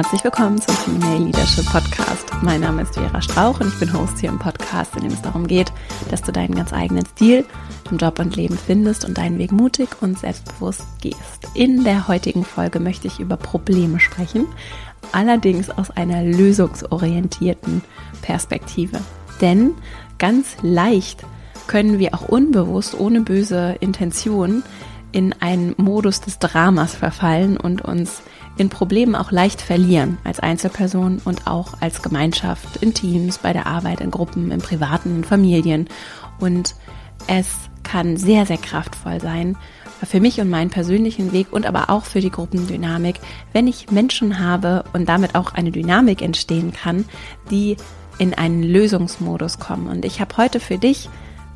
Herzlich willkommen zum Female Leadership Podcast. Mein Name ist Vera Strauch und ich bin Host hier im Podcast, in dem es darum geht, dass du deinen ganz eigenen Stil im Job und Leben findest und deinen Weg mutig und selbstbewusst gehst. In der heutigen Folge möchte ich über Probleme sprechen, allerdings aus einer lösungsorientierten Perspektive. Denn ganz leicht können wir auch unbewusst, ohne böse Intention, in einen Modus des Dramas verfallen und uns in Problemen auch leicht verlieren, als Einzelperson und auch als Gemeinschaft, in Teams, bei der Arbeit, in Gruppen, im Privaten, in Familien. Und es kann sehr, sehr kraftvoll sein, für mich und meinen persönlichen Weg und aber auch für die Gruppendynamik, wenn ich Menschen habe und damit auch eine Dynamik entstehen kann, die in einen Lösungsmodus kommen. Und ich habe heute für dich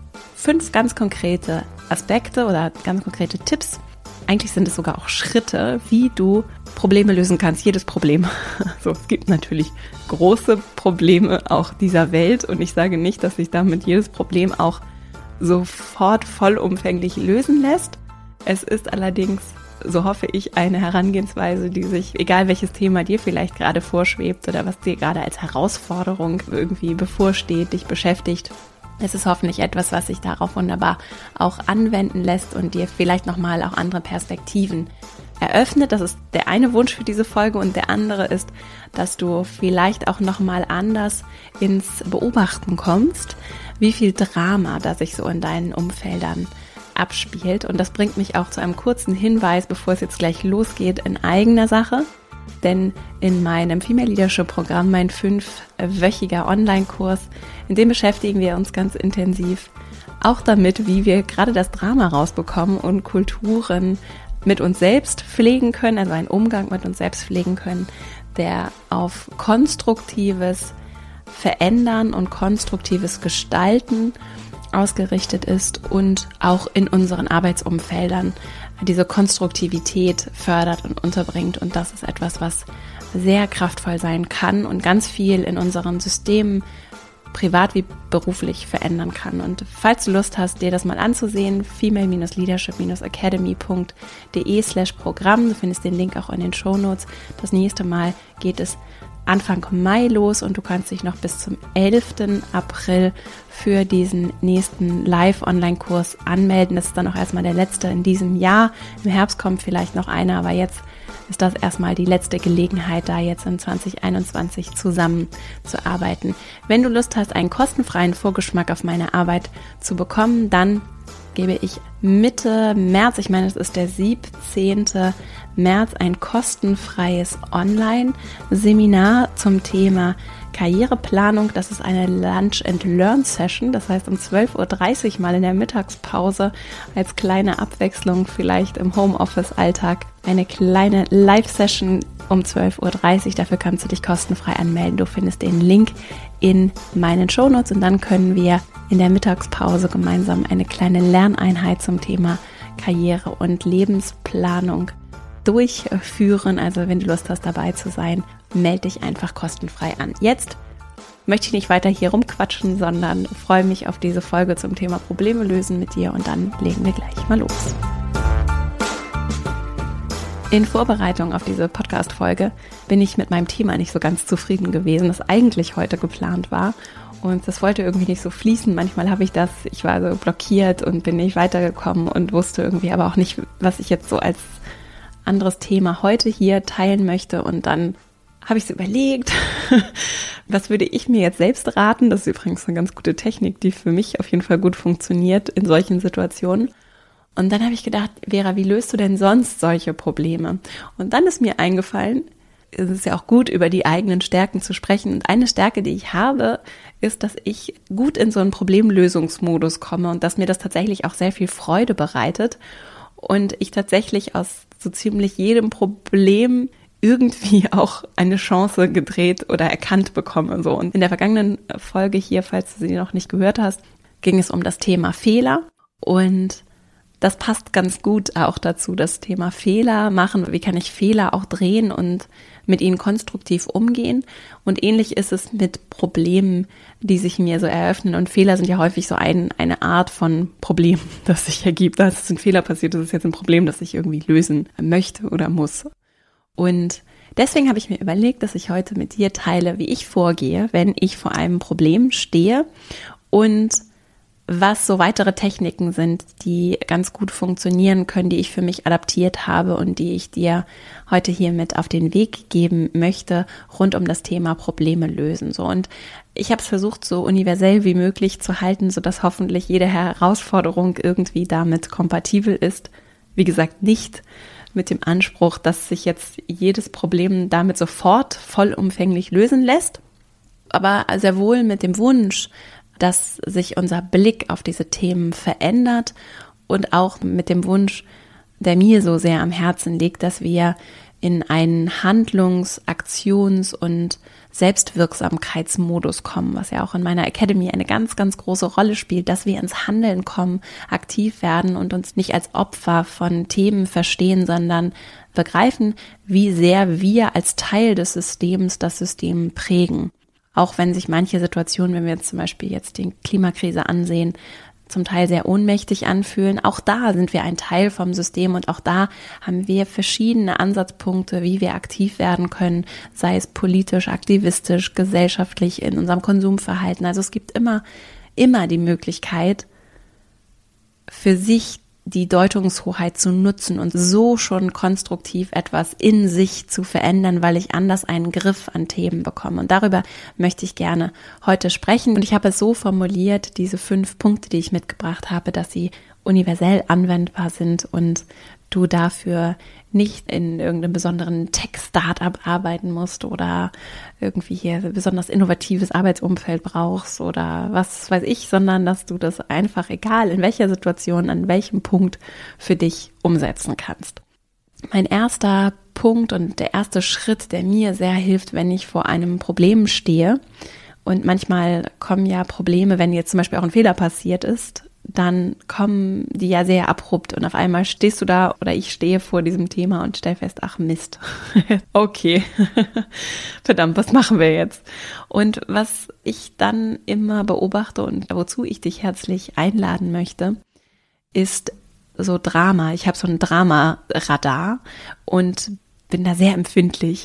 5 ganz konkrete Aspekte oder ganz konkrete Tipps. Eigentlich sind es sogar auch Schritte, wie du Probleme lösen kannst, jedes Problem. So, es gibt natürlich große Probleme auch dieser Welt und ich sage nicht, dass sich damit jedes Problem auch sofort vollumfänglich lösen lässt. Es ist allerdings, so hoffe ich, eine Herangehensweise, die sich, egal welches Thema dir vielleicht gerade vorschwebt oder was dir gerade als Herausforderung irgendwie bevorsteht, dich beschäftigt, es ist hoffentlich etwas, was sich darauf wunderbar auch anwenden lässt und dir vielleicht nochmal auch andere Perspektiven eröffnet. Das ist der eine Wunsch für diese Folge und der andere ist, dass du vielleicht auch nochmal anders ins Beobachten kommst, wie viel Drama da sich so in deinen Umfeldern abspielt. Und das bringt mich auch zu einem kurzen Hinweis, bevor es jetzt gleich losgeht, in eigener Sache. Denn in meinem Female Leadership Programm, mein 5-wöchiger Online-Kurs, in dem beschäftigen wir uns ganz intensiv auch damit, wie wir gerade das Drama rausbekommen und Kulturen mit uns selbst pflegen können, also einen Umgang mit uns selbst pflegen können, der auf konstruktives Verändern und konstruktives Gestalten ausgerichtet ist und auch in unseren Arbeitsumfeldern diese Konstruktivität fördert und unterbringt. Und das ist etwas, was sehr kraftvoll sein kann und ganz viel in unseren Systemen, privat wie beruflich, verändern kann. Und falls du Lust hast, dir das mal anzusehen, female-leadership-academy.de/Programm, du findest den Link auch in den Shownotes. Das nächste Mal geht es Anfang Mai los und du kannst dich noch bis zum 11. April für diesen nächsten Live-Online-Kurs anmelden. Das ist dann auch erstmal der letzte in diesem Jahr. Im Herbst kommt vielleicht noch einer, aber jetzt ist das erstmal die letzte Gelegenheit, da jetzt in 2021 zusammenzuarbeiten. Wenn du Lust hast, einen kostenfreien Vorgeschmack auf meine Arbeit zu bekommen, dann gebe ich Mitte März, ich meine, es ist der 17. März, ein kostenfreies Online-Seminar zum Thema Karriereplanung. Das ist eine Lunch-and-Learn-Session, das heißt um 12.30 Uhr mal in der Mittagspause als kleine Abwechslung vielleicht im Homeoffice-Alltag eine kleine Live-Session um 12.30 Uhr. Dafür kannst du dich kostenfrei anmelden. Du findest den Link in meinen Shownotes und dann können wir in der Mittagspause gemeinsam eine kleine Lerneinheit zum Thema Karriere und Lebensplanung durchführen. Also wenn du Lust hast, dabei zu sein, melde dich einfach kostenfrei an. Jetzt möchte ich nicht weiter hier rumquatschen, sondern freue mich auf diese Folge zum Thema Probleme lösen mit dir und dann legen wir gleich mal los. In Vorbereitung auf diese Podcast-Folge bin ich mit meinem Thema nicht so ganz zufrieden gewesen, das eigentlich heute geplant war. Und das wollte irgendwie nicht so fließen. Manchmal habe ich das, ich war so blockiert und bin nicht weitergekommen und wusste irgendwie aber auch nicht, was ich jetzt so als anderes Thema heute hier teilen möchte. Und dann habe ich so überlegt, was würde ich mir jetzt selbst raten? Das ist übrigens eine ganz gute Technik, die für mich auf jeden Fall gut funktioniert in solchen Situationen. Und dann habe ich gedacht, Vera, wie löst du denn sonst solche Probleme? Und dann ist mir eingefallen, es ist ja auch gut, über die eigenen Stärken zu sprechen. Und eine Stärke, die ich habe, ist, dass ich gut in so einen Problemlösungsmodus komme und dass mir das tatsächlich auch sehr viel Freude bereitet. Und ich tatsächlich aus so ziemlich jedem Problem irgendwie auch eine Chance gedreht oder erkannt bekomme. So. Und in der vergangenen Folge hier, falls du sie noch nicht gehört hast, ging es um das Thema Fehler. Und das passt ganz gut auch dazu, das Thema Fehler machen. Wie kann ich Fehler auch drehen und mit ihnen konstruktiv umgehen? Und ähnlich ist es mit Problemen, die sich mir so eröffnen. Und Fehler sind ja häufig so eine Art von Problem, das sich ergibt. Da ist ein Fehler passiert, das ist jetzt ein Problem, das ich irgendwie lösen möchte oder muss. Und Deswegen habe ich mir überlegt, dass ich heute mit dir teile, wie ich vorgehe, wenn ich vor einem Problem stehe und was so weitere Techniken sind, die ganz gut funktionieren können, die ich für mich adaptiert habe und die ich dir heute hier mit auf den Weg geben möchte, rund um das Thema Probleme lösen. So, und ich habe es versucht, so universell wie möglich zu halten, sodass hoffentlich jede Herausforderung irgendwie damit kompatibel ist. Wie gesagt, nicht mit dem Anspruch, dass sich jetzt jedes Problem damit sofort vollumfänglich lösen lässt, aber sehr wohl mit dem Wunsch, dass sich unser Blick auf diese Themen verändert und auch mit dem Wunsch, der mir so sehr am Herzen liegt, dass wir in einen Handlungs-, Aktions- und Selbstwirksamkeitsmodus kommen, was ja auch in meiner Academy eine ganz, ganz große Rolle spielt, dass wir ins Handeln kommen, aktiv werden und uns nicht als Opfer von Themen verstehen, sondern begreifen, wie sehr wir als Teil des Systems das System prägen. Auch wenn sich manche Situationen, wenn wir jetzt zum Beispiel jetzt die Klimakrise ansehen, zum Teil sehr ohnmächtig anfühlen. Auch da sind wir ein Teil vom System und auch da haben wir verschiedene Ansatzpunkte, wie wir aktiv werden können, sei es politisch, aktivistisch, gesellschaftlich, in unserem Konsumverhalten. Also es gibt immer die Möglichkeit, für sich die Deutungshoheit zu nutzen und so schon konstruktiv etwas in sich zu verändern, weil ich anders einen Griff an Themen bekomme. Und darüber möchte ich gerne heute sprechen. Und ich habe es so formuliert, diese 5 Punkte, die ich mitgebracht habe, dass sie universell anwendbar sind und du dafür nicht in irgendeinem besonderen Tech-Startup arbeiten musst oder irgendwie hier besonders innovatives Arbeitsumfeld brauchst oder was weiß ich, sondern dass du das einfach, egal in welcher Situation, an welchem Punkt für dich umsetzen kannst. Mein erster Punkt und der erste Schritt, der mir sehr hilft, wenn ich vor einem Problem stehe, und manchmal kommen ja Probleme, wenn jetzt zum Beispiel auch ein Fehler passiert ist, dann kommen die ja sehr abrupt und auf einmal stehst du da oder ich stehe vor diesem Thema und stell fest, ach Mist, okay, verdammt, was machen wir jetzt? Und was ich dann immer beobachte und wozu ich dich herzlich einladen möchte, ist so Drama. Ich habe so ein Drama-Radar und bin da sehr empfindlich,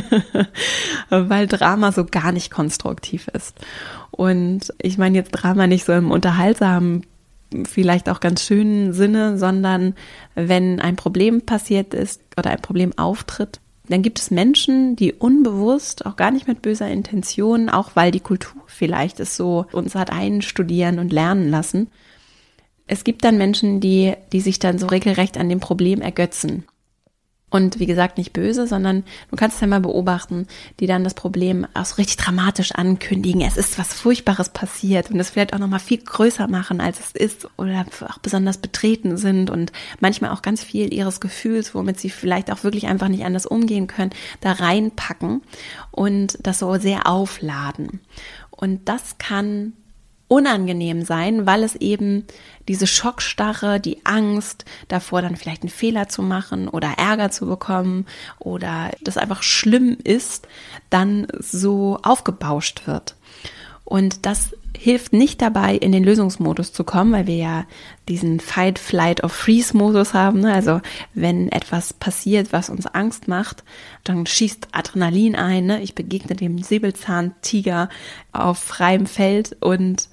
weil Drama so gar nicht konstruktiv ist. Und ich meine jetzt Drama nicht so im unterhaltsamen, vielleicht auch ganz schönen Sinne, sondern wenn ein Problem passiert ist oder ein Problem auftritt, dann gibt es Menschen, die unbewusst, auch gar nicht mit böser Intention, auch weil die Kultur vielleicht es so uns hat einstudieren und lernen lassen. Es gibt dann Menschen, die sich dann so regelrecht an dem Problem ergötzen. Und wie gesagt, nicht böse, sondern du kannst es ja mal beobachten, die dann das Problem auch so richtig dramatisch ankündigen. Es ist was Furchtbares passiert und es vielleicht auch nochmal viel größer machen, als es ist, oder auch besonders betreten sind und manchmal auch ganz viel ihres Gefühls, womit sie vielleicht auch wirklich einfach nicht anders umgehen können, da reinpacken und das so sehr aufladen. Und das kann unangenehm sein, weil es eben diese Schockstarre, die Angst davor, dann vielleicht einen Fehler zu machen oder Ärger zu bekommen oder das einfach schlimm ist, dann so aufgebauscht wird. Und das hilft nicht dabei, in den Lösungsmodus zu kommen, weil wir ja diesen Fight, Flight or Freeze-Modus haben. Also wenn etwas passiert, was uns Angst macht, dann schießt Adrenalin ein. Ich begegne dem Säbelzahntiger auf freiem Feld und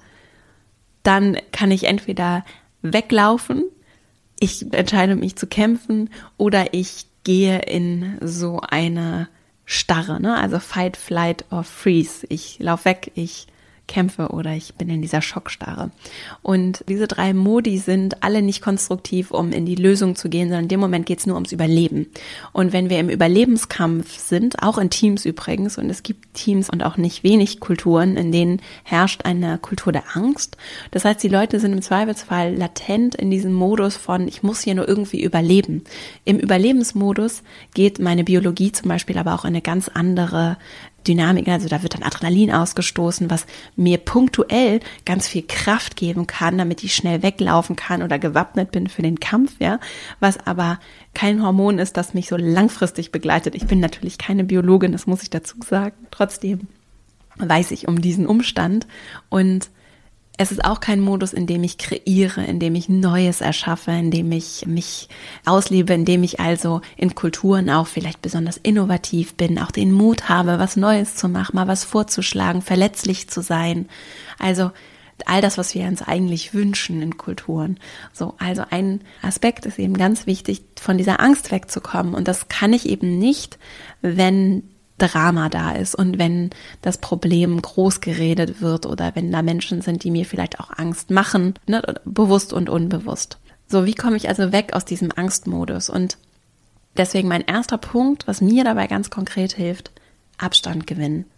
dann kann ich entweder weglaufen, ich entscheide mich zu kämpfen oder ich gehe in so eine Starre, also Fight, Flight or Freeze. Ich laufe weg, ich kämpfe oder ich bin in dieser Schockstarre. Und diese 3 Modi sind alle nicht konstruktiv, um in die Lösung zu gehen, sondern in dem Moment geht es nur ums Überleben. Und wenn wir im Überlebenskampf sind, auch in Teams übrigens, und es gibt Teams und auch nicht wenig Kulturen, in denen herrscht eine Kultur der Angst. Das heißt, die Leute sind im Zweifelsfall latent in diesem Modus von, ich muss hier nur irgendwie überleben. Im Überlebensmodus geht meine Biologie zum Beispiel aber auch in eine ganz andere Dynamik, also da wird dann Adrenalin ausgestoßen, was mir punktuell ganz viel Kraft geben kann, damit ich schnell weglaufen kann oder gewappnet bin für den Kampf, ja, was aber kein Hormon ist, das mich so langfristig begleitet. Ich bin natürlich keine Biologin, das muss ich dazu sagen. Trotzdem weiß ich um diesen Umstand und Es ist auch kein Modus, in dem ich kreiere, in dem ich Neues erschaffe, in dem ich mich auslebe, in dem ich also in Kulturen auch vielleicht besonders innovativ bin, auch den Mut habe, was Neues zu machen, mal was vorzuschlagen, verletzlich zu sein. Also all das, was wir uns eigentlich wünschen in Kulturen. So, also ein Aspekt ist eben ganz wichtig, von dieser Angst wegzukommen. Und das kann ich eben nicht, wenn Drama da ist und wenn das Problem groß geredet wird oder wenn da Menschen sind, die mir vielleicht auch Angst machen, ne, bewusst und unbewusst. So, wie komme ich also weg aus diesem Angstmodus? Und deswegen mein erster Punkt, was mir dabei ganz konkret hilft, Abstand gewinnen.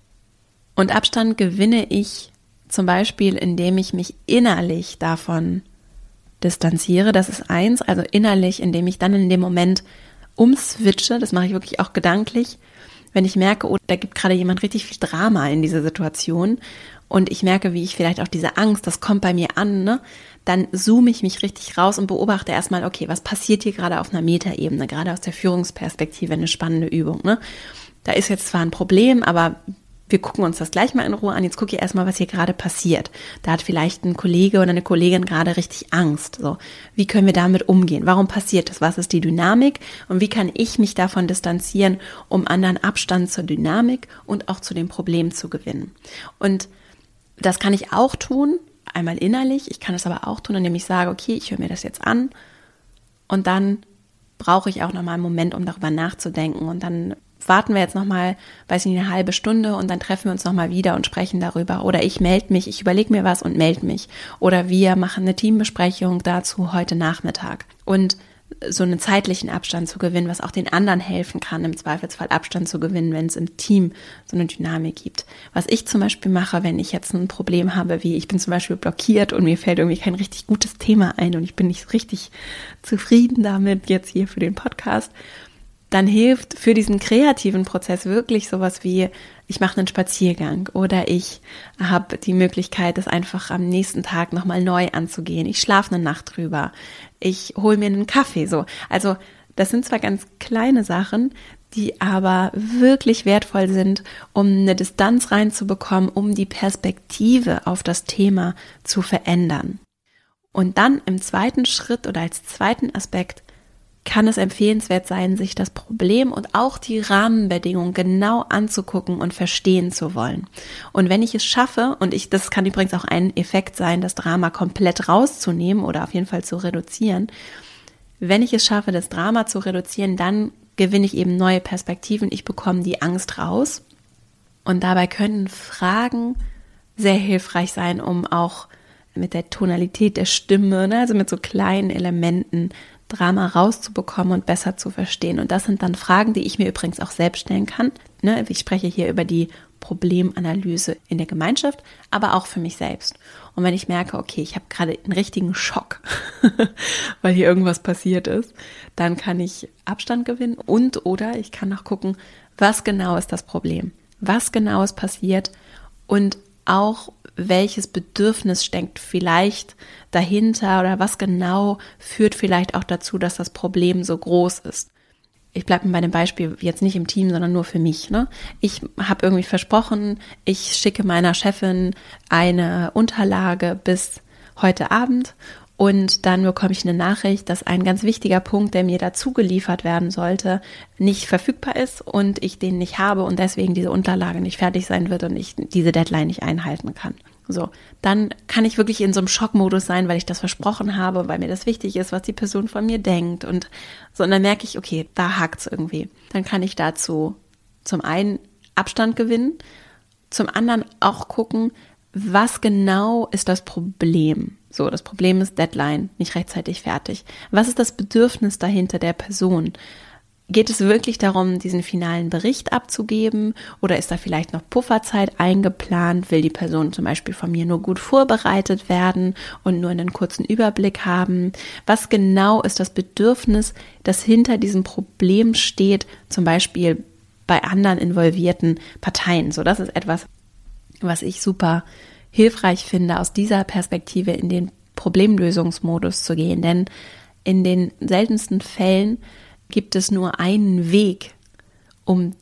Und Abstand gewinne ich zum Beispiel, indem ich mich innerlich davon distanziere. Das ist eins, also innerlich, indem ich dann in dem Moment umswitche, das mache ich wirklich auch gedanklich, wenn ich merke, oh, da gibt gerade jemand richtig viel Drama in dieser Situation und ich merke, wie ich vielleicht auch diese Angst, das kommt bei mir an, ne? Dann zoome ich mich richtig raus und beobachte erstmal, okay, was passiert hier gerade auf einer Metaebene, gerade aus der Führungsperspektive, eine spannende Übung, ne? Da ist jetzt zwar ein Problem, aber wir gucken uns das gleich mal in Ruhe an. Jetzt gucke ich erstmal, was hier gerade passiert. Da hat vielleicht ein Kollege oder eine Kollegin gerade richtig Angst. So, wie können wir damit umgehen? Warum passiert das? Was ist die Dynamik? Und wie kann ich mich davon distanzieren, um anderen Abstand zur Dynamik und auch zu dem Problem zu gewinnen? Und das kann ich auch tun, einmal innerlich. Ich kann es aber auch tun, indem ich sage, okay, ich höre mir das jetzt an und dann brauche ich auch nochmal einen Moment, um darüber nachzudenken und dann warten wir jetzt nochmal, weiß nicht, eine halbe Stunde und dann treffen wir uns nochmal wieder und sprechen darüber. Oder ich melde mich, ich überlege mir was und melde mich. Oder wir machen eine Teambesprechung dazu heute Nachmittag. Und so einen zeitlichen Abstand zu gewinnen, was auch den anderen helfen kann, im Zweifelsfall Abstand zu gewinnen, wenn es im Team so eine Dynamik gibt. Was ich zum Beispiel mache, wenn ich jetzt ein Problem habe, wie ich bin zum Beispiel blockiert und mir fällt irgendwie kein richtig gutes Thema ein und ich bin nicht richtig zufrieden damit jetzt hier für den Podcast, dann hilft für diesen kreativen Prozess wirklich sowas wie, ich mache einen Spaziergang oder ich habe die Möglichkeit, das einfach am nächsten Tag nochmal neu anzugehen. Ich schlafe eine Nacht drüber. Ich hole mir einen Kaffee. So. Also das sind zwar ganz kleine Sachen, die aber wirklich wertvoll sind, um eine Distanz reinzubekommen, um die Perspektive auf das Thema zu verändern. Und dann im zweiten Schritt oder als zweiten Aspekt kann es empfehlenswert sein, sich das Problem und auch die Rahmenbedingungen genau anzugucken und verstehen zu wollen. Und wenn ich es schaffe, und das kann übrigens auch ein Effekt sein, das Drama komplett rauszunehmen oder auf jeden Fall zu reduzieren, wenn ich es schaffe, das Drama zu reduzieren, dann gewinne ich eben neue Perspektiven, ich bekomme die Angst raus. Und dabei können Fragen sehr hilfreich sein, um auch mit der Tonalität der Stimme, also mit so kleinen Elementen, Drama rauszubekommen und besser zu verstehen. Und das sind dann Fragen, die ich mir übrigens auch selbst stellen kann. Ich spreche hier über die Problemanalyse in der Gemeinschaft, aber auch für mich selbst. Und wenn ich merke, okay, ich habe gerade einen richtigen Schock, weil hier irgendwas passiert ist, dann kann ich Abstand gewinnen oder ich kann auch gucken, was genau ist das Problem? Was genau ist passiert? Und auch welches Bedürfnis steckt vielleicht dahinter oder was genau führt vielleicht auch dazu, dass das Problem so groß ist. Ich bleibe bei dem Beispiel jetzt nicht im Team, sondern nur für mich. Ich habe irgendwie versprochen, ich schicke meiner Chefin eine Unterlage bis heute Abend und dann bekomme ich eine Nachricht, dass ein ganz wichtiger Punkt, der mir dazu geliefert werden sollte, nicht verfügbar ist und ich den nicht habe und deswegen diese Unterlage nicht fertig sein wird und ich diese Deadline nicht einhalten kann. So, dann kann ich wirklich in so einem Schockmodus sein, weil ich das versprochen habe, weil mir das wichtig ist, was die Person von mir denkt und so. Und dann merke ich, okay, da hakt's irgendwie. Dann kann ich dazu zum einen Abstand gewinnen, zum anderen auch gucken, was genau ist das Problem? So, das Problem ist Deadline, nicht rechtzeitig fertig. Was ist das Bedürfnis dahinter der Person? Geht es wirklich darum, diesen finalen Bericht abzugeben oder ist da vielleicht noch Pufferzeit eingeplant? Will die Person zum Beispiel von mir nur gut vorbereitet werden und nur einen kurzen Überblick haben? Was genau ist das Bedürfnis, das hinter diesem Problem steht, zum Beispiel bei anderen involvierten Parteien? So, das ist etwas, was ich super hilfreich finde, aus dieser Perspektive in den Problemlösungsmodus zu gehen. Denn in den seltensten Fällen gibt es nur einen Weg, um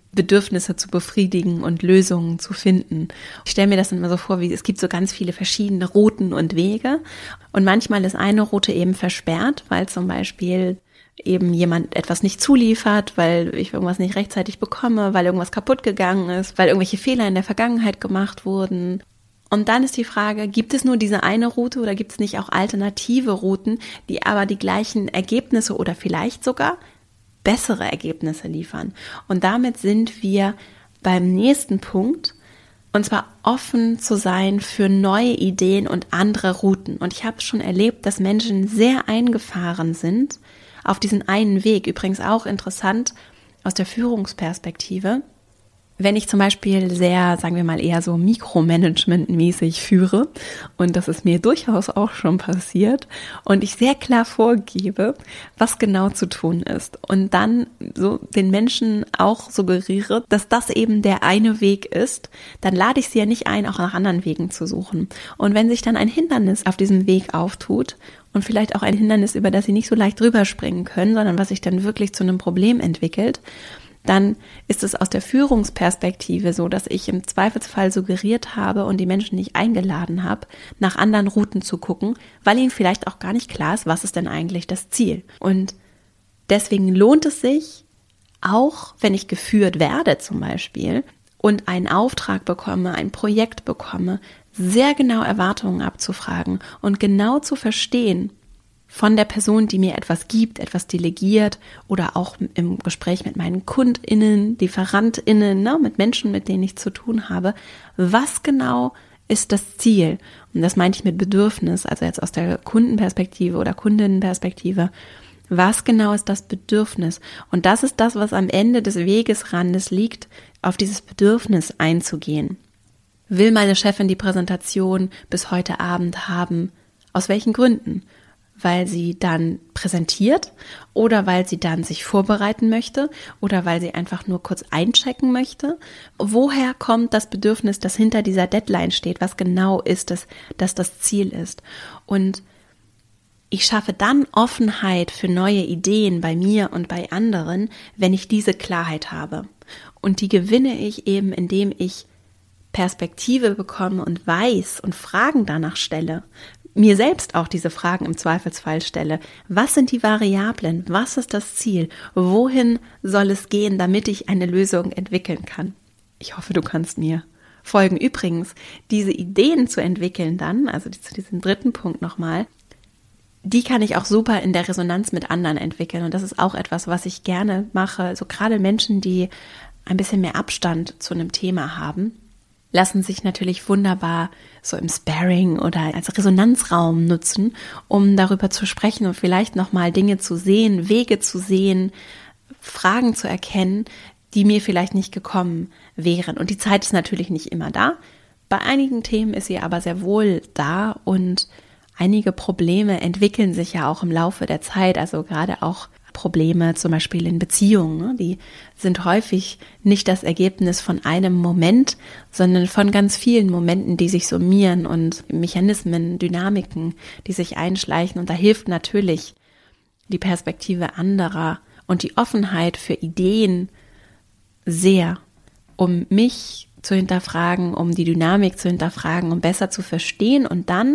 Bedürfnisse zu befriedigen und Lösungen zu finden. Ich stelle mir das immer so vor, wie es gibt so ganz viele verschiedene Routen und Wege und manchmal ist eine Route eben versperrt, weil zum Beispiel eben jemand etwas nicht zuliefert, weil ich irgendwas nicht rechtzeitig bekomme, weil irgendwas kaputt gegangen ist, weil irgendwelche Fehler in der Vergangenheit gemacht wurden. Und dann ist die Frage, gibt es nur diese eine Route oder gibt es nicht auch alternative Routen, die aber die gleichen Ergebnisse oder vielleicht sogar bessere Ergebnisse liefern? Und damit sind wir beim nächsten Punkt, und zwar offen zu sein für neue Ideen und andere Routen. Und ich habe schon erlebt, dass Menschen sehr eingefahren sind auf diesen einen Weg. Übrigens auch interessant aus der Führungsperspektive. Wenn ich zum Beispiel sehr, sagen wir mal, eher so Mikromanagement-mäßig führe, und das ist mir durchaus auch schon passiert, und ich sehr klar vorgebe, was genau zu tun ist, und dann so den Menschen auch suggeriere, dass das eben der eine Weg ist, dann lade ich sie ja nicht ein, auch nach anderen Wegen zu suchen. Und wenn sich dann ein Hindernis auf diesem Weg auftut, und vielleicht auch ein Hindernis, über das sie nicht so leicht drüber springen können, sondern was sich dann wirklich zu einem Problem entwickelt, dann ist es aus der Führungsperspektive so, dass ich im Zweifelsfall suggeriert habe und die Menschen nicht eingeladen habe, nach anderen Routen zu gucken, weil ihnen vielleicht auch gar nicht klar ist, was ist denn eigentlich das Ziel. Und deswegen lohnt es sich, auch wenn ich geführt werde zum Beispiel und einen Auftrag bekomme, ein Projekt bekomme, sehr genau Erwartungen abzufragen und genau zu verstehen, von der Person, die mir etwas gibt, etwas delegiert oder auch im Gespräch mit meinen KundInnen, LieferantInnen, mit Menschen, mit denen ich zu tun habe, was genau ist das Ziel? Und das meinte ich mit Bedürfnis, also jetzt aus der Kundenperspektive oder Kundinnenperspektive. Was genau ist das Bedürfnis? Und das ist das, was am Ende des Wegesrandes liegt, auf dieses Bedürfnis einzugehen. Will meine Chefin die Präsentation bis heute Abend haben? Aus welchen Gründen? Weil sie dann präsentiert oder weil sie dann sich vorbereiten möchte oder weil sie einfach nur kurz einchecken möchte? Woher kommt das Bedürfnis, das hinter dieser Deadline steht? Was genau ist es, dass das Ziel ist? Und ich schaffe dann Offenheit für neue Ideen bei mir und bei anderen, wenn ich diese Klarheit habe. Und die gewinne ich eben, indem ich Perspektive bekomme und weiß und Fragen danach stelle. Mir selbst auch diese Fragen im Zweifelsfall stelle. Was sind die Variablen? Was ist das Ziel? Wohin soll es gehen, damit ich eine Lösung entwickeln kann? Ich hoffe, du kannst mir folgen. Übrigens, diese Ideen zu entwickeln dann, also zu diesem dritten Punkt nochmal, die kann ich auch super in der Resonanz mit anderen entwickeln. Und das ist auch etwas, was ich gerne mache. So gerade Menschen, die ein bisschen mehr Abstand zu einem Thema haben, lassen sich natürlich wunderbar so im Sparring oder als Resonanzraum nutzen, um darüber zu sprechen und vielleicht nochmal Dinge zu sehen, Wege zu sehen, Fragen zu erkennen, die mir vielleicht nicht gekommen wären. Und die Zeit ist natürlich nicht immer da. Bei einigen Themen ist sie aber sehr wohl da und einige Probleme entwickeln sich ja auch im Laufe der Zeit, also gerade auch Probleme zum Beispiel in Beziehungen, die sind häufig nicht das Ergebnis von einem Moment, sondern von ganz vielen Momenten, die sich summieren und Mechanismen, Dynamiken, die sich einschleichen. Und da hilft natürlich die Perspektive anderer und die Offenheit für Ideen sehr, um mich zu hinterfragen, um die Dynamik zu hinterfragen, um besser zu verstehen und dann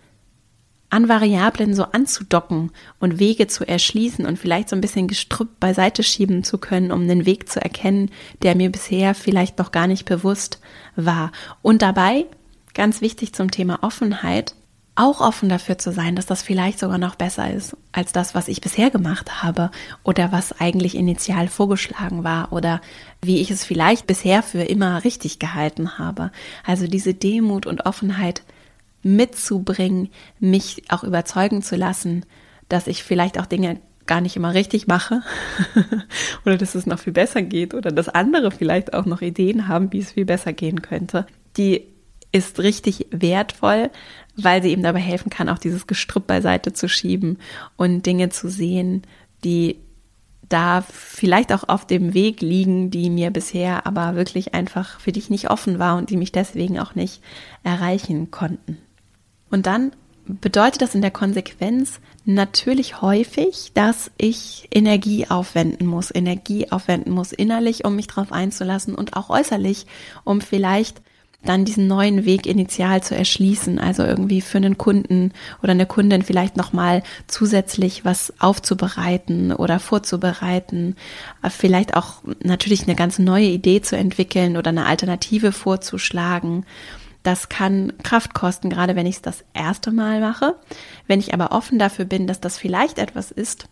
an Variablen so anzudocken und Wege zu erschließen und vielleicht so ein bisschen Gestrüpp beiseite schieben zu können, um einen Weg zu erkennen, der mir bisher vielleicht noch gar nicht bewusst war. Und dabei, ganz wichtig zum Thema Offenheit, auch offen dafür zu sein, dass das vielleicht sogar noch besser ist als das, was ich bisher gemacht habe oder was eigentlich initial vorgeschlagen war oder wie ich es vielleicht bisher für immer richtig gehalten habe. Also diese Demut und Offenheit mitzubringen, mich auch überzeugen zu lassen, dass ich vielleicht auch Dinge gar nicht immer richtig mache oder dass es noch viel besser geht oder dass andere vielleicht auch noch Ideen haben, wie es viel besser gehen könnte. Die ist richtig wertvoll, weil sie eben dabei helfen kann, auch dieses Gestrüpp beiseite zu schieben und Dinge zu sehen, die da vielleicht auch auf dem Weg liegen, die mir bisher aber wirklich einfach für dich nicht offen war und die mich deswegen auch nicht erreichen konnten. Und dann bedeutet das in der Konsequenz natürlich häufig, dass ich Energie aufwenden muss innerlich, um mich darauf einzulassen und auch äußerlich, um vielleicht dann diesen neuen Weg initial zu erschließen, also irgendwie für einen Kunden oder eine Kundin vielleicht nochmal zusätzlich was aufzubereiten oder vorzubereiten, vielleicht auch natürlich eine ganz neue Idee zu entwickeln oder eine Alternative vorzuschlagen. Das kann Kraft kosten, gerade wenn ich es das erste Mal mache. Wenn ich aber offen dafür bin, dass das vielleicht etwas ist,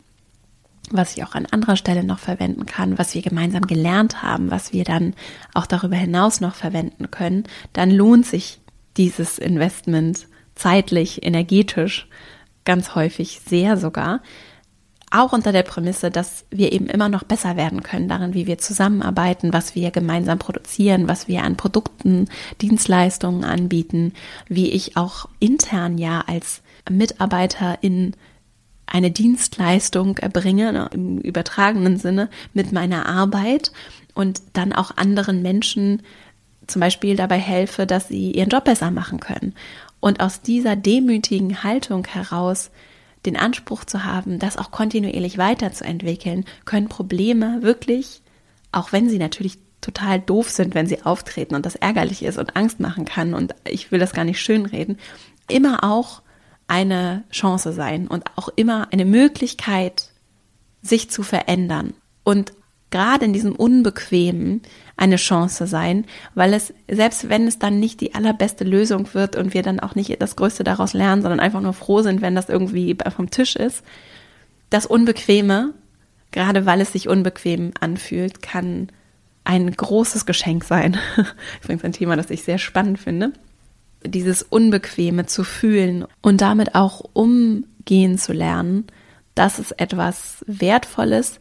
was ich auch an anderer Stelle noch verwenden kann, was wir gemeinsam gelernt haben, was wir dann auch darüber hinaus noch verwenden können, dann lohnt sich dieses Investment zeitlich, energetisch ganz häufig sehr sogar. Auch unter der Prämisse, dass wir eben immer noch besser werden können darin, wie wir zusammenarbeiten, was wir gemeinsam produzieren, was wir an Produkten, Dienstleistungen anbieten, wie ich auch intern ja als Mitarbeiterin eine Dienstleistung erbringe, im übertragenen Sinne, mit meiner Arbeit und dann auch anderen Menschen zum Beispiel dabei helfe, dass sie ihren Job besser machen können. Und aus dieser demütigen Haltung heraus den Anspruch zu haben, das auch kontinuierlich weiterzuentwickeln, können Probleme wirklich, auch wenn sie natürlich total doof sind, wenn sie auftreten und das ärgerlich ist und Angst machen kann und ich will das gar nicht schönreden, immer auch eine Chance sein und auch immer eine Möglichkeit, sich zu verändern und gerade in diesem Unbequemen eine Chance sein, weil es, selbst wenn es dann nicht die allerbeste Lösung wird und wir dann auch nicht das Größte daraus lernen, sondern einfach nur froh sind, wenn das irgendwie vom Tisch ist, das Unbequeme, gerade weil es sich unbequem anfühlt, kann ein großes Geschenk sein. Übrigens ein Thema, das ich sehr spannend finde. Dieses Unbequeme zu fühlen und damit auch umgehen zu lernen, das ist etwas Wertvolles,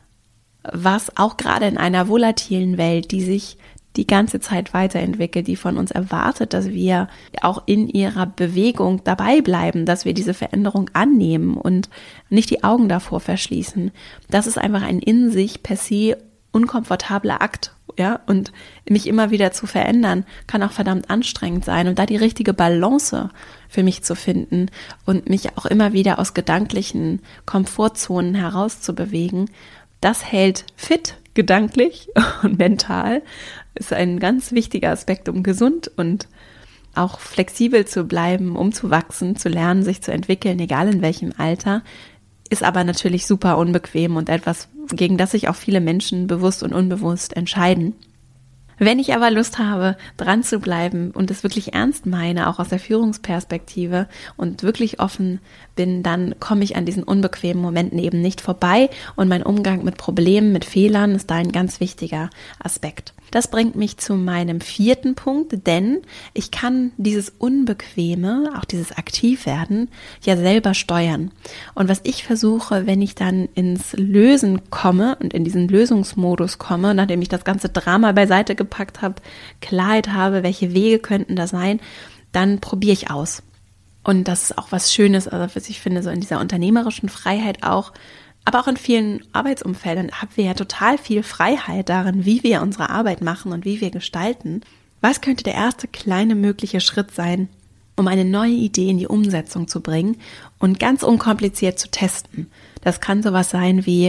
was auch gerade in einer volatilen Welt, die sich die ganze Zeit weiterentwickelt, die von uns erwartet, dass wir auch in ihrer Bewegung dabei bleiben, dass wir diese Veränderung annehmen und nicht die Augen davor verschließen. Das ist einfach ein in sich per se unkomfortabler Akt, ja, und mich immer wieder zu verändern, kann auch verdammt anstrengend sein und da die richtige Balance für mich zu finden und mich auch immer wieder aus gedanklichen Komfortzonen herauszubewegen, das hält fit, gedanklich und mental, ist ein ganz wichtiger Aspekt, um gesund und auch flexibel zu bleiben, um zu wachsen, zu lernen, sich zu entwickeln, egal in welchem Alter, ist aber natürlich super unbequem und etwas, gegen das sich auch viele Menschen bewusst und unbewusst entscheiden. Wenn ich aber Lust habe, dran zu bleiben und es wirklich ernst meine, auch aus der Führungsperspektive und wirklich offen bin, dann komme ich an diesen unbequemen Momenten eben nicht vorbei und mein Umgang mit Problemen, mit Fehlern ist da ein ganz wichtiger Aspekt. Das bringt mich zu meinem 4. Punkt, denn ich kann dieses Unbequeme, auch dieses Aktivwerden, ja selber steuern. Und was ich versuche, wenn ich dann ins Lösen komme und in diesen Lösungsmodus komme, nachdem ich das ganze Drama beiseite gepackt habe, Klarheit habe, welche Wege könnten das sein, dann probiere ich aus. Und das ist auch was Schönes, also was ich finde, so in dieser unternehmerischen Freiheit auch, aber auch in vielen Arbeitsumfeldern haben wir ja total viel Freiheit darin, wie wir unsere Arbeit machen und wie wir gestalten. Was könnte der erste kleine mögliche Schritt sein, um eine neue Idee in die Umsetzung zu bringen und ganz unkompliziert zu testen? Das kann sowas sein wie,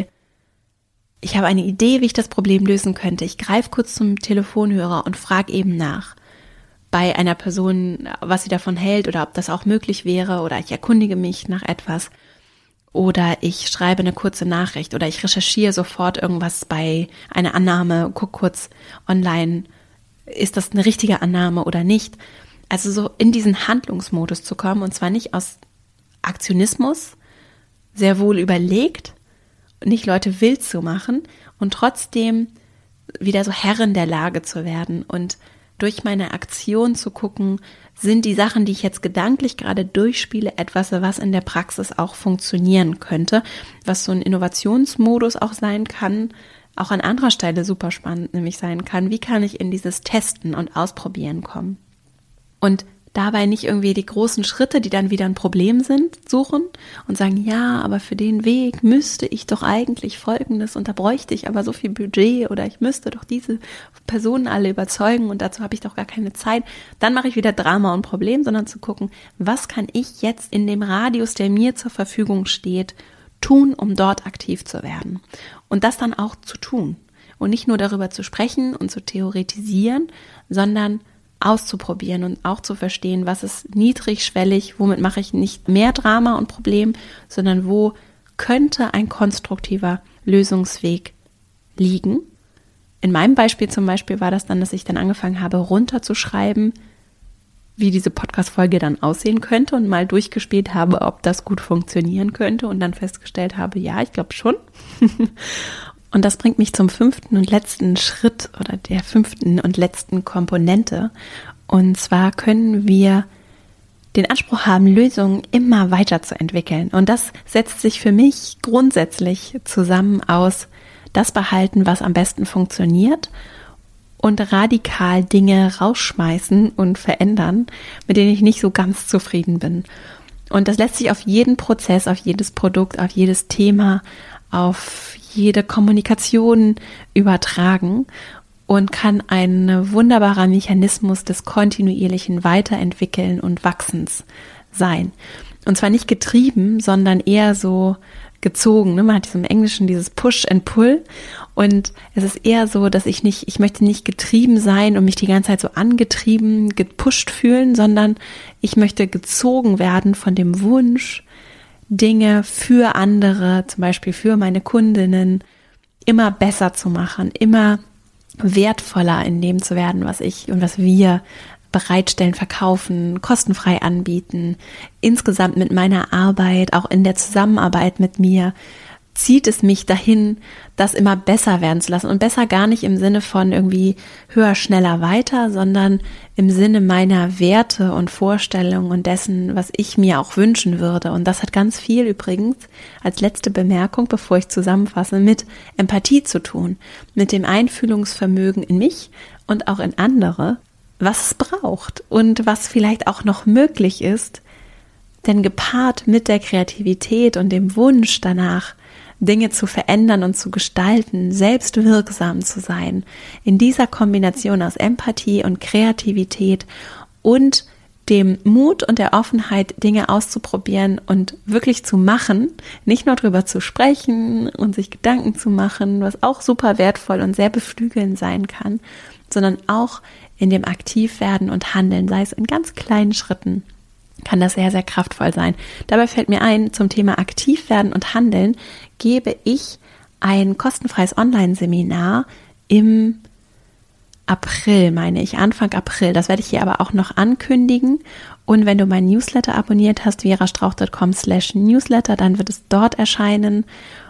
ich habe eine Idee, wie ich das Problem lösen könnte. Ich greife kurz zum Telefonhörer und frage eben nach bei einer Person, was sie davon hält oder ob das auch möglich wäre, oder ich erkundige mich nach etwas. Oder ich schreibe eine kurze Nachricht oder ich recherchiere sofort irgendwas bei einer Annahme, guck kurz online, ist das eine richtige Annahme oder nicht. Also so in diesen Handlungsmodus zu kommen und zwar nicht aus Aktionismus, sehr wohl überlegt, nicht Leute wild zu machen und trotzdem wieder so Herrin der Lage zu werden und durch meine Aktion zu gucken, sind die Sachen, die ich jetzt gedanklich gerade durchspiele, etwas, was in der Praxis auch funktionieren könnte, was so ein Innovationsmodus auch sein kann, auch an anderer Stelle super spannend nämlich sein kann. Wie kann ich in dieses Testen und Ausprobieren kommen? Und dabei nicht irgendwie die großen Schritte, die dann wieder ein Problem sind, suchen und sagen, ja, aber für den Weg müsste ich doch eigentlich Folgendes und da bräuchte ich aber so viel Budget oder ich müsste doch diese Personen alle überzeugen und dazu habe ich doch gar keine Zeit. Dann mache ich wieder Drama und Problem, sondern zu gucken, was kann ich jetzt in dem Radius, der mir zur Verfügung steht, tun, um dort aktiv zu werden. Und das dann auch zu tun. Und nicht nur darüber zu sprechen und zu theoretisieren, sondern auszuprobieren und auch zu verstehen, was ist niedrigschwellig, womit mache ich nicht mehr Drama und Problem, sondern wo könnte ein konstruktiver Lösungsweg liegen. In meinem Beispiel zum Beispiel war das dann, dass ich dann angefangen habe, runterzuschreiben, wie diese Podcast-Folge dann aussehen könnte und mal durchgespielt habe, ob das gut funktionieren könnte und dann festgestellt habe, ja, ich glaube schon. Und das bringt mich zum 5. und letzten Schritt oder der 5. und letzten Komponente. Und zwar können wir den Anspruch haben, Lösungen immer weiterzuentwickeln. Und das setzt sich für mich grundsätzlich zusammen aus das behalten, was am besten funktioniert und radikal Dinge rausschmeißen und verändern, mit denen ich nicht so ganz zufrieden bin. Und das lässt sich auf jeden Prozess, auf jedes Produkt, auf jedes Thema, auf jede Kommunikation übertragen und kann ein wunderbarer Mechanismus des kontinuierlichen Weiterentwickeln und Wachsens sein. Und zwar nicht getrieben, sondern eher so gezogen. Man hat im Englischen dieses Push and Pull und es ist eher so, dass ich möchte nicht getrieben sein und mich die ganze Zeit so angetrieben, gepusht fühlen, sondern ich möchte gezogen werden von dem Wunsch, Dinge für andere, zum Beispiel für meine Kundinnen, immer besser zu machen, immer wertvoller in dem zu werden, was ich und was wir bereitstellen, verkaufen, kostenfrei anbieten. Insgesamt mit meiner Arbeit, auch in der Zusammenarbeit mit mir, zieht es mich dahin, das immer besser werden zu lassen. Und besser gar nicht im Sinne von irgendwie höher, schneller, weiter, sondern im Sinne meiner Werte und Vorstellungen und dessen, was ich mir auch wünschen würde. Und das hat ganz viel übrigens als letzte Bemerkung, bevor ich zusammenfasse, mit Empathie zu tun, mit dem Einfühlungsvermögen in mich und auch in andere, was es braucht und was vielleicht auch noch möglich ist. Denn gepaart mit der Kreativität und dem Wunsch danach, Dinge zu verändern und zu gestalten, selbstwirksam zu sein, in dieser Kombination aus Empathie und Kreativität und dem Mut und der Offenheit, Dinge auszuprobieren und wirklich zu machen, nicht nur drüber zu sprechen und sich Gedanken zu machen, was auch super wertvoll und sehr beflügelnd sein kann, sondern auch in dem Aktivwerden und Handeln, sei es in ganz kleinen Schritten, kann das sehr, sehr kraftvoll sein. Dabei fällt mir ein, zum Thema Aktivwerden und Handeln gebe ich ein kostenfreies Online-Seminar im April, meine ich, Anfang April. Das werde ich hier aber auch noch ankündigen. Und wenn du meinen Newsletter abonniert hast, verastrauch.com/Newsletter, dann wird es dort erscheinen.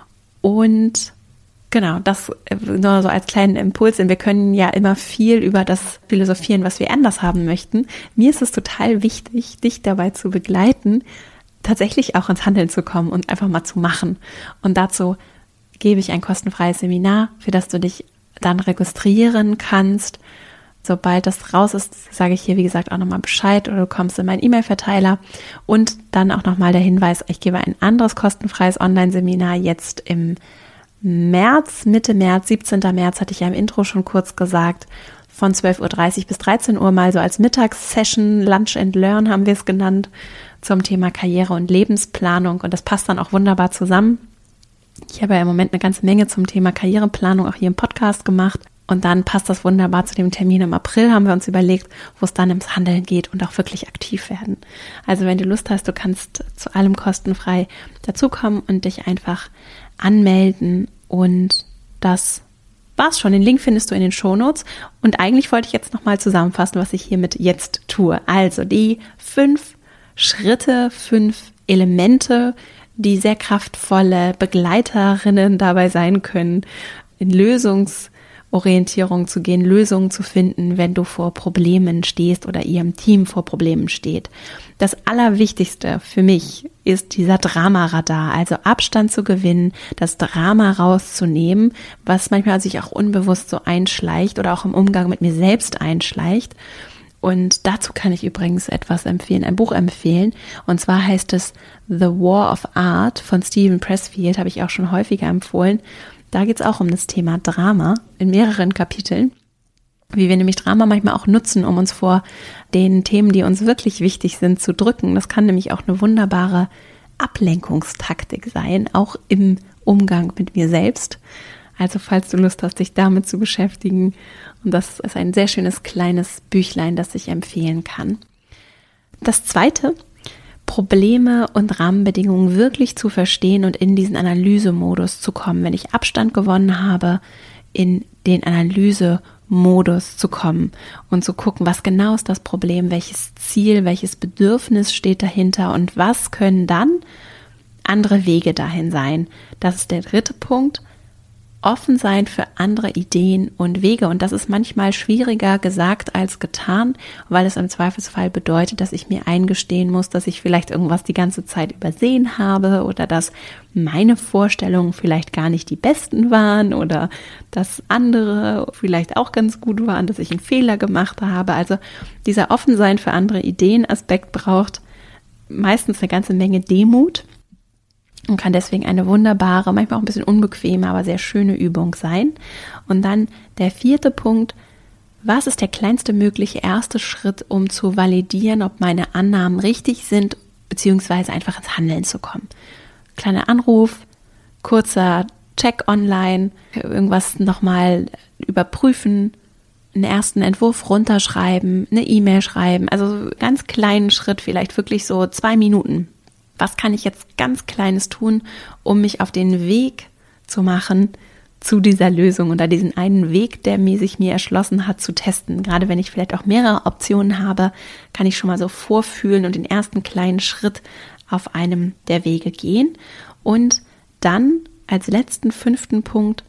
Und genau, das nur so als kleinen Impuls. Denn wir können ja immer viel über das philosophieren, was wir anders haben möchten. Mir ist es total wichtig, dich dabei zu begleiten, tatsächlich auch ins Handeln zu kommen und einfach mal zu machen. Und dazu gebe ich ein kostenfreies Seminar, für das du dich dann registrieren kannst. Sobald das raus ist, sage ich hier, wie gesagt, auch nochmal Bescheid oder du kommst in meinen E-Mail-Verteiler. Und dann auch nochmal der Hinweis, ich gebe ein anderes kostenfreies Online-Seminar jetzt im März, Mitte März, 17. März, hatte ich ja im Intro schon kurz gesagt, von 12.30 Uhr bis 13 Uhr mal so als Mittagssession, Lunch and Learn haben wir es genannt, zum Thema Karriere und Lebensplanung. Und das passt dann auch wunderbar zusammen. Ich habe ja im Moment eine ganze Menge zum Thema Karriereplanung auch hier im Podcast gemacht. Und dann passt das wunderbar zu dem Termin im April, haben wir uns überlegt, wo es dann ins Handeln geht und auch wirklich aktiv werden. Also wenn du Lust hast, du kannst zu allem kostenfrei dazukommen und dich einfach anmelden. Und das war's schon. Den Link findest du in den Shownotes. Und eigentlich wollte ich jetzt nochmal zusammenfassen, was ich hiermit jetzt tue. Also die 5 Schritte, 5 Elemente, die sehr kraftvolle Begleiterinnen dabei sein können, in Lösungsorientierung zu gehen, Lösungen zu finden, wenn du vor Problemen stehst oder ihr im Team vor Problemen steht. Das Allerwichtigste für mich ist dieser Dramaradar, also Abstand zu gewinnen, das Drama rauszunehmen, was manchmal sich auch unbewusst so einschleicht oder auch im Umgang mit mir selbst einschleicht. Und dazu kann ich übrigens etwas empfehlen, ein Buch empfehlen. Und zwar heißt es The War of Art von Steven Pressfield, habe ich auch schon häufiger empfohlen. Da geht es auch um das Thema Drama in mehreren Kapiteln. Wie wir nämlich Drama manchmal auch nutzen, um uns vor den Themen, die uns wirklich wichtig sind, zu drücken. Das kann nämlich auch eine wunderbare Ablenkungstaktik sein, auch im Umgang mit mir selbst. Also falls du Lust hast, dich damit zu beschäftigen. Und das ist ein sehr schönes kleines Büchlein, das ich empfehlen kann. Das Zweite, Probleme und Rahmenbedingungen wirklich zu verstehen und in diesen Analysemodus zu kommen. Wenn ich Abstand gewonnen habe, in den Analysemodus zu kommen und zu gucken, was genau ist das Problem, welches Ziel, welches Bedürfnis steht dahinter und was können dann andere Wege dahin sein. Das ist der dritte Punkt. Offen sein für andere Ideen und Wege. Und das ist manchmal schwieriger gesagt als getan, weil es im Zweifelsfall bedeutet, dass ich mir eingestehen muss, dass ich vielleicht irgendwas die ganze Zeit übersehen habe oder dass meine Vorstellungen vielleicht gar nicht die besten waren oder dass andere vielleicht auch ganz gut waren, dass ich einen Fehler gemacht habe. Also dieser Offensein für andere Ideen-Aspekt braucht meistens eine ganze Menge Demut. Und kann deswegen eine wunderbare, manchmal auch ein bisschen unbequeme, aber sehr schöne Übung sein. Und dann der vierte Punkt, was ist der kleinste mögliche erste Schritt, um zu validieren, ob meine Annahmen richtig sind, beziehungsweise einfach ins Handeln zu kommen. Kleiner Anruf, kurzer Check online, irgendwas nochmal überprüfen, einen ersten Entwurf runterschreiben, eine E-Mail schreiben, also ganz kleinen Schritt, vielleicht wirklich so 2 Minuten. Was kann ich jetzt ganz Kleines tun, um mich auf den Weg zu machen zu dieser Lösung oder diesen einen Weg, der sich mir erschlossen hat, zu testen. Gerade wenn ich vielleicht auch mehrere Optionen habe, kann ich schon mal so vorfühlen und den ersten kleinen Schritt auf einem der Wege gehen. Und dann als letzten 5. Punkt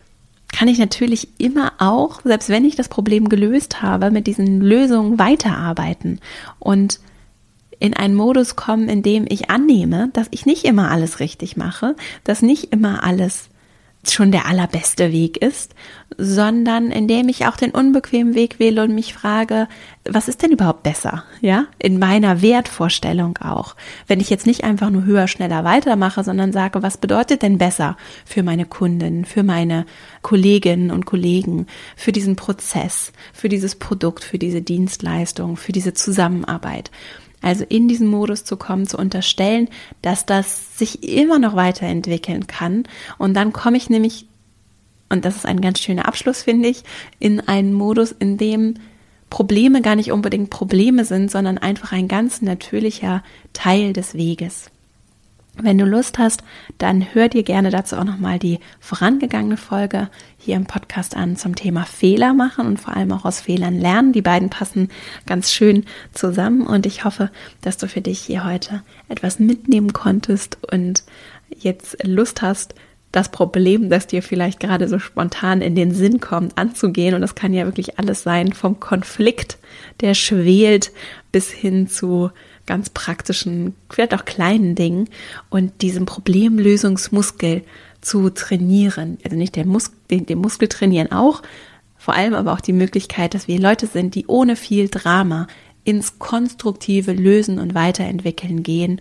kann ich natürlich immer auch, selbst wenn ich das Problem gelöst habe, mit diesen Lösungen weiterarbeiten und in einen Modus kommen, in dem ich annehme, dass ich nicht immer alles richtig mache, dass nicht immer alles schon der allerbeste Weg ist, sondern in dem ich auch den unbequemen Weg wähle und mich frage, was ist denn überhaupt besser? Ja, in meiner Wertvorstellung auch. Wenn ich jetzt nicht einfach nur höher, schneller weitermache, sondern sage, was bedeutet denn besser für meine Kunden, für meine Kolleginnen und Kollegen, für diesen Prozess, für dieses Produkt, für diese Dienstleistung, für diese Zusammenarbeit. Also in diesen Modus zu kommen, zu unterstellen, dass das sich immer noch weiterentwickeln kann. Und dann komme ich nämlich, und das ist ein ganz schöner Abschluss, finde ich, in einen Modus, in dem Probleme gar nicht unbedingt Probleme sind, sondern einfach ein ganz natürlicher Teil des Weges. Wenn du Lust hast, dann hör dir gerne dazu auch nochmal die vorangegangene Folge hier im Podcast an zum Thema Fehler machen und vor allem auch aus Fehlern lernen. Die beiden passen ganz schön zusammen und ich hoffe, dass du für dich hier heute etwas mitnehmen konntest und jetzt Lust hast, das Problem, das dir vielleicht gerade so spontan in den Sinn kommt, anzugehen. Und das kann ja wirklich alles sein, vom Konflikt, der schwelt, bis hin zu ganz praktischen, vielleicht auch kleinen Dingen und diesem Problemlösungsmuskel zu trainieren. Also nicht den Muskel trainieren auch, vor allem aber auch die Möglichkeit, dass wir Leute sind, die ohne viel Drama ins konstruktive Lösen und Weiterentwickeln gehen,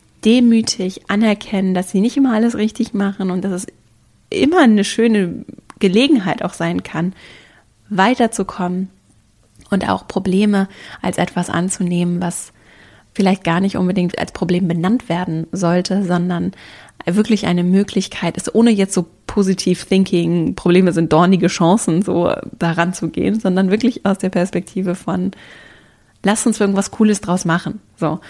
demütig anerkennen, dass sie nicht immer alles richtig machen und dass es immer eine schöne Gelegenheit auch sein kann, weiterzukommen und auch Probleme als etwas anzunehmen, was vielleicht gar nicht unbedingt als Problem benannt werden sollte, sondern wirklich eine Möglichkeit ist, ohne jetzt so positiv thinking, Probleme sind dornige Chancen, so daran zu gehen, sondern wirklich aus der Perspektive von, lass uns irgendwas Cooles draus machen. So,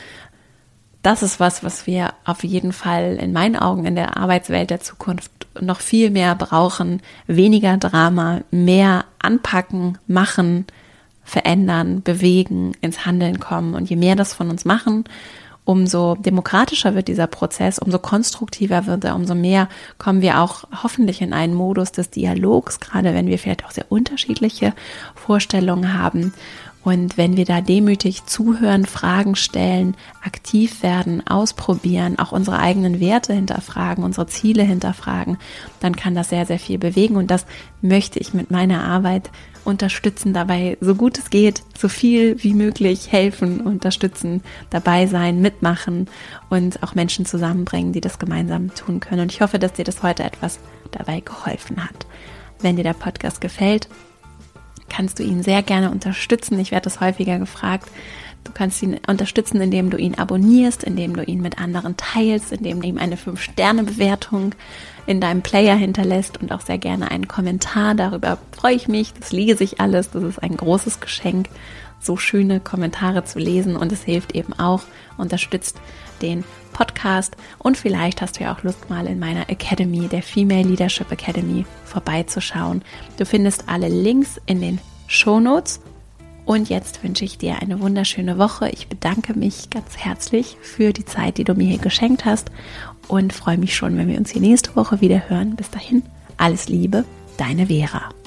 das ist was wir auf jeden Fall in meinen Augen in der Arbeitswelt der Zukunft noch viel mehr brauchen. Weniger Drama, mehr anpacken, machen, verändern, bewegen, ins Handeln kommen. Und je mehr das von uns machen, umso demokratischer wird dieser Prozess, umso konstruktiver wird er, umso mehr kommen wir auch hoffentlich in einen Modus des Dialogs, gerade wenn wir vielleicht auch sehr unterschiedliche Vorstellungen haben. Und wenn wir da demütig zuhören, Fragen stellen, aktiv werden, ausprobieren, auch unsere eigenen Werte hinterfragen, unsere Ziele hinterfragen, dann kann das sehr, sehr viel bewegen. Und das möchte ich mit meiner Arbeit unterstützen dabei, so gut es geht, so viel wie möglich helfen, unterstützen, dabei sein, mitmachen und auch Menschen zusammenbringen, die das gemeinsam tun können. Und ich hoffe, dass dir das heute etwas dabei geholfen hat. Wenn dir der Podcast gefällt, kannst du ihn sehr gerne unterstützen. Ich werde das häufiger gefragt. Du kannst ihn unterstützen, indem du ihn abonnierst, indem du ihn mit anderen teilst, indem du ihm eine 5-Sterne-Bewertung in deinem Player hinterlässt und auch sehr gerne einen Kommentar. Darüber freue ich mich. Das lese ich alles. Das ist ein großes Geschenk, so schöne Kommentare zu lesen, und es hilft eben auch, unterstützt den Podcast, und vielleicht hast du ja auch Lust, mal in meiner Academy, der Female Leadership Academy, vorbeizuschauen. Du findest alle Links in den Shownotes. Und jetzt wünsche ich dir eine wunderschöne Woche. Ich bedanke mich ganz herzlich für die Zeit, die du mir hier geschenkt hast, und freue mich schon, wenn wir uns hier nächste Woche wieder hören. Bis dahin, alles Liebe, deine Vera.